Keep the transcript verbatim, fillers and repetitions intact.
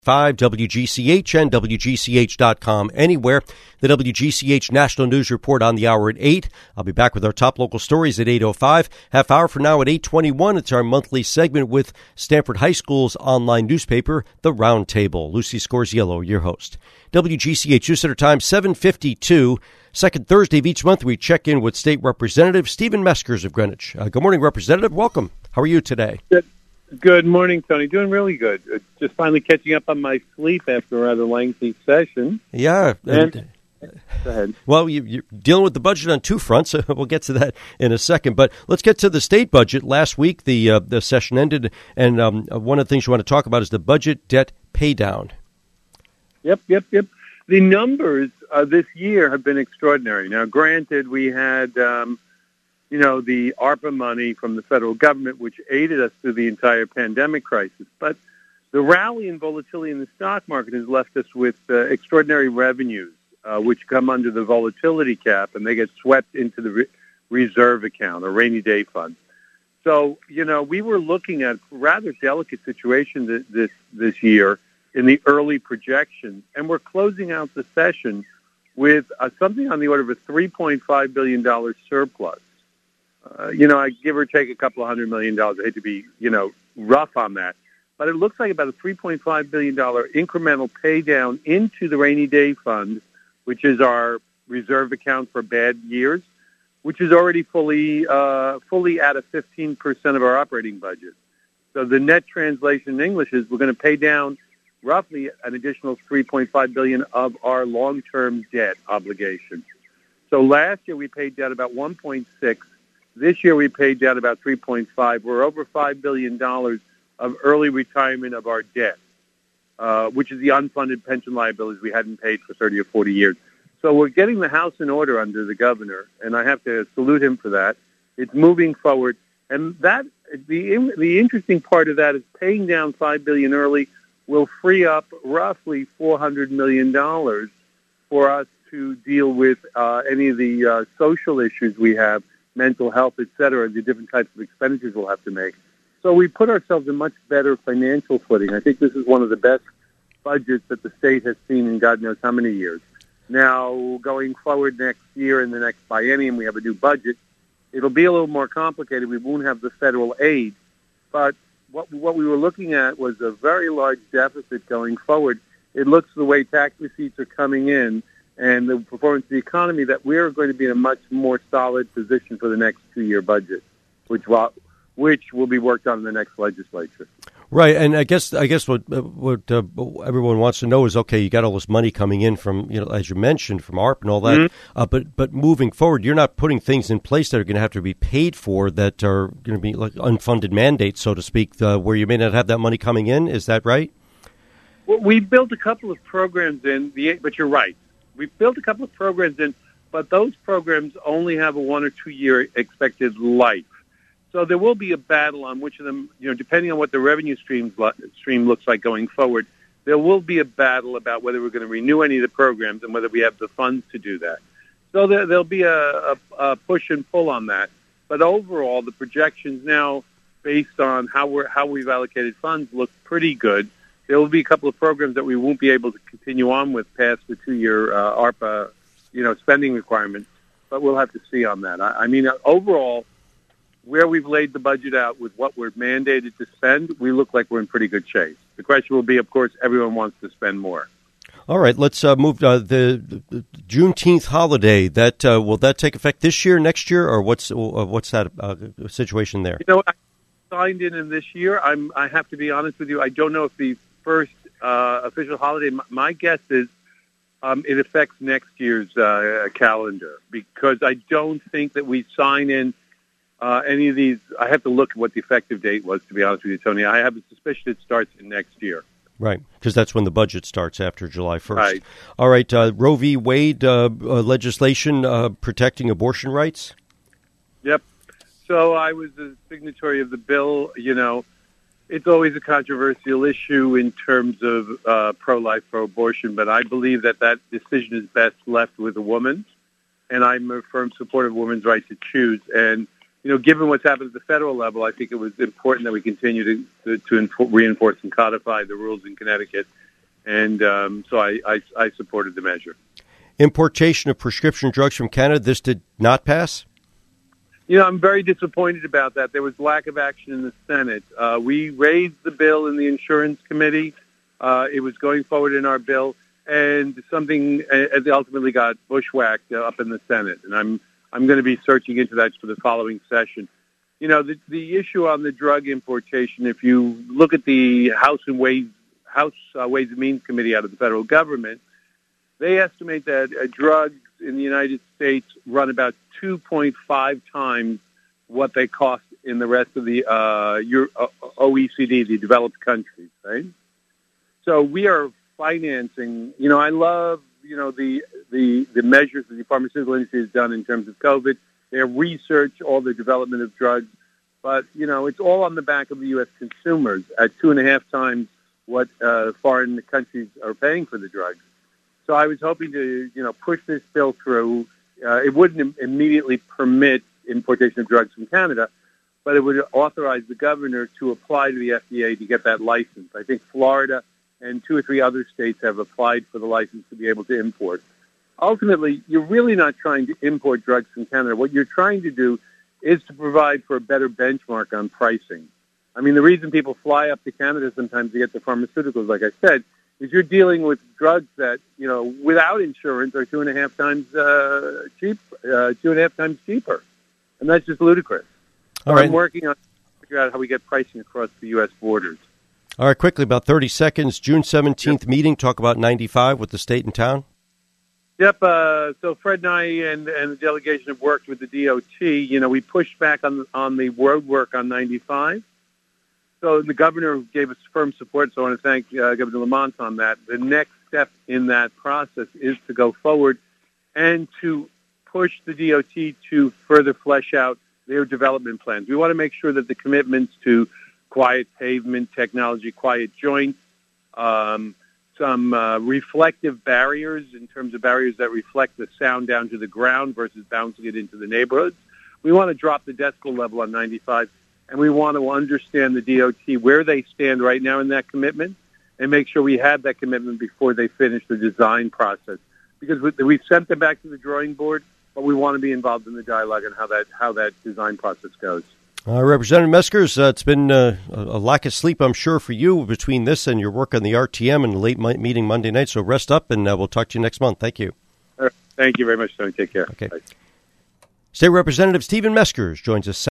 five W G C H and W G C H dot com anywhere. The W G C H National News Report on the hour at eight. I'll be back with our top local stories at eight oh five. Half hour from now at eight twenty-one. It's our monthly segment with Stanford High School's online newspaper, The Roundtable. Lucy Scorziello, your host. W G C H News Center time, seven fifty-two. Second Thursday of each month, we check in with State Representative Stephen Meskers of Greenwich. Uh, good morning, Representative. Welcome. How are you today? Good. Good morning, Tony. Doing really good. Uh, Just finally catching up on my sleep after a rather lengthy session. Yeah. And, and, go ahead. Well, you, you're dealing with the budget on two fronts. So we'll get to that in a second. But let's get to the state budget. Last week, the uh, the session ended, and um, one of the things you want to talk about is the budget debt pay down. Yep, yep, yep. The numbers uh, this year have been extraordinary. Now, granted, we had... Um, you know, the ARPA money from the federal government, which aided us through the entire pandemic crisis. But the rally in volatility in the stock market has left us with uh, extraordinary revenues, uh, which come under the volatility cap, and they get swept into the re- reserve account, or rainy day fund. So, you know, we were looking at a rather delicate situation th- this, this year in the early projections, and we're closing out the session with uh, something on the order of a three point five billion dollars surplus. Uh, you know, I give or take a couple of hundred million dollars. I hate to be, you know, rough on that. But it looks like about a three point five billion dollars incremental pay down into the rainy day fund, which is our reserve account for bad years, which is already fully uh, fully at a fifteen percent of our operating budget. So the net translation in English is we're going to pay down roughly an additional three point five billion dollars of our long-term debt obligation. So last year we paid down about one point six. This year we paid down about three point five. We're over five billion dollars of early retirement of our debt, uh, which is the unfunded pension liabilities we hadn't paid for thirty or forty years. So we're getting the house in order under the governor, and I have to salute him for that. It's moving forward. And that the the interesting part of that is paying down five billion dollars early will free up roughly four hundred million dollars for us to deal with uh, any of the uh, social issues we have, mental health, et cetera, the different types of expenditures we'll have to make. So we put ourselves in much better financial footing. I think this is one of the best budgets that the state has seen in God knows how many years. Now, going forward next year in the next biennium, we have a new budget. It'll be a little more complicated. We won't have the federal aid. But what, what we were looking at was a very large deficit going forward. It looks the way tax receipts are coming in and the performance of the economy that we're going to be in a much more solid position for the next two-year budget, which will, which will be worked on in the next legislature. Right, and I guess I guess what what uh, everyone wants to know is, okay, you got all this money coming in from, you know, as you mentioned, from ARP and all that, mm-hmm. uh, but but moving forward, you're not putting things in place that are going to have to be paid for that are going to be like unfunded mandates, so to speak, uh, where you may not have that money coming in. Is that right? Well, we built a couple of programs in, the, but you're right. We've built a couple of programs in, but those programs only have a one or two year expected life. So there will be a battle on which of them, you know, depending on what the revenue streams, stream looks like going forward, there will be a battle about whether we're going to renew any of the programs and whether we have the funds to do that. So there, there'll be a, a, a push and pull on that. But overall, the projections now, based on how we're how we've allocated funds, look pretty good. There will be a couple of programs that we won't be able to continue on with past the two-year uh, ARPA, you know, spending requirements, but we'll have to see on that. I, I mean, uh, overall, where we've laid the budget out with what we're mandated to spend, we look like we're in pretty good shape. The question will be, of course, everyone wants to spend more. All right, let's uh, move uh, the, the Juneteenth holiday. That uh, will that take effect this year, next year, or what's uh, what's that uh, situation there? You know, I signed in in this year. I'm. I have to be honest with you. I don't know if the first uh, official holiday. My, my guess is um, it affects next year's uh, calendar, because I don't think that we sign in uh, any of these. I have to look at what the effective date was, to be honest with you, Tony. I have a suspicion it starts in next year. Right, because that's when the budget starts after July first. Right. All right, uh, Roe v. Wade uh, uh, legislation uh, protecting abortion rights? Yep. So I was a signatory of the bill. You know, it's always a controversial issue in terms of uh, pro-life, pro-abortion, but I believe that that decision is best left with a woman, and I'm a firm supporter of women's right to choose. And you know, given what's happened at the federal level, I think it was important that we continue to to, to infor- reinforce and codify the rules in Connecticut. And um, so I, I, I supported the measure. Importation of prescription drugs from Canada, this did not pass? You know, I'm very disappointed about that. There was lack of action in the Senate. Uh, we raised the bill in the Insurance Committee. Uh, it was going forward in our bill, and something uh, ultimately got bushwhacked uh, up in the Senate. And I'm I'm going to be searching into that for the following session. You know, the, the issue on the drug importation, if you look at the House and Ways, House uh, Ways and Means Committee out of the federal government, they estimate that uh, drugs in the United States run about two point five times what they cost in the rest of the uh, Euro- O E C D, the developed countries, right? So we are financing, you know, I love, you know, the, the, the measures that the pharmaceutical industry has done in terms of COVID, their research, all the development of drugs. But, you know, it's all on the back of the U S consumers at two and a half times what uh, foreign countries are paying for the drugs. So I was hoping to, you know, push this bill through. Uh, it wouldn't im- immediately permit importation of drugs from Canada, but it would authorize the governor to apply to the F D A to get that license. I think Florida and two or three other states have applied for the license to be able to import. Ultimately, you're really not trying to import drugs from Canada. What you're trying to do is to provide for a better benchmark on pricing. I mean, the reason people fly up to Canada sometimes to get the pharmaceuticals, like I said, is you're dealing with drugs that, you know, without insurance are two and a half times uh, cheap, uh, two and a half times cheaper. And that's just ludicrous. All right. I'm working on figure out how we get pricing across the U S borders. All right, quickly, about thirty seconds. June seventeenth yep. meeting, talk about ninety-five with the state and town. Yep. Uh, so Fred and I and, and the delegation have worked with the D O T. You know, we pushed back on, on the road work on ninety-five. So the governor gave us firm support, so I want to thank uh, Governor Lamont on that. The next step in that process is to go forward and to push the D O T to further flesh out their development plans. We want to make sure that the commitments to quiet pavement technology, quiet joints, um, some uh, reflective barriers in terms of barriers that reflect the sound down to the ground versus bouncing it into the neighborhoods. We want to drop the decibel level on ninety-five, and we want to understand the D O T, where they stand right now in that commitment, and make sure we have that commitment before they finish the design process. Because we, we've sent them back to the drawing board, but we want to be involved in the dialogue and how that how that design process goes. Uh, Representative Meskers, uh, it's been uh, a lack of sleep, I'm sure, for you between this and your work on the R T M and the late mi- meeting Monday night. So rest up, and uh, we'll talk to you next month. Thank you. Thank you very much, Tony. Take care. Okay. Bye. State Representative Stephen Meskers joins us.